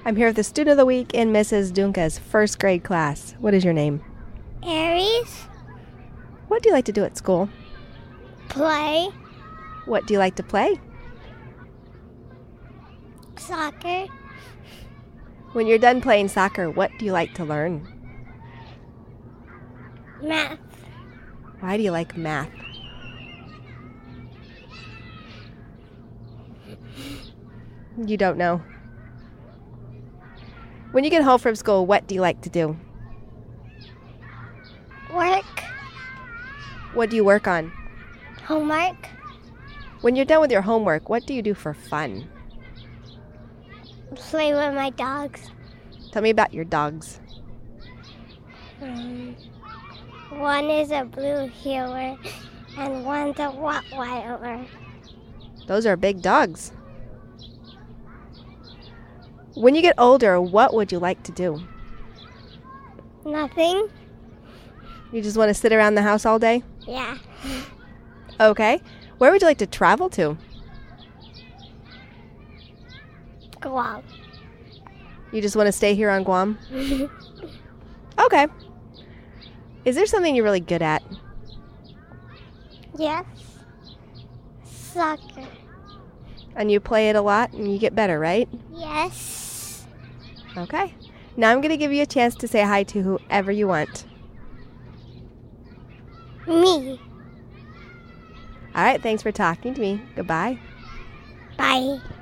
I'm here with the student of the week in Mrs. Dunca's first grade class. What is your name? Aries. What do you like to do at school? Play. What do you like to play? Soccer. When you're done playing soccer, what do you like to learn? Math. Why do you like math? You don't know. When you get home from school, what do you like to do? Work. What do you work on? Homework. When you're done with your homework, what do you do for fun? Play with my dogs. Tell me about your dogs. One is a blue heeler and one's a Rottweiler. Those are big dogs. When you get older, what would you like to do? Nothing. You just want to sit around the house all day? Yeah. Okay. Where would you like to travel to? Guam. You just want to stay here on Guam? Okay. Is there something you're really good at? Yes. Soccer. And you play it a lot and you get better, right? Yes. Okay. Now I'm going to give you a chance to say hi to whoever you want. Me. All right. Thanks for talking to me. Goodbye. Bye.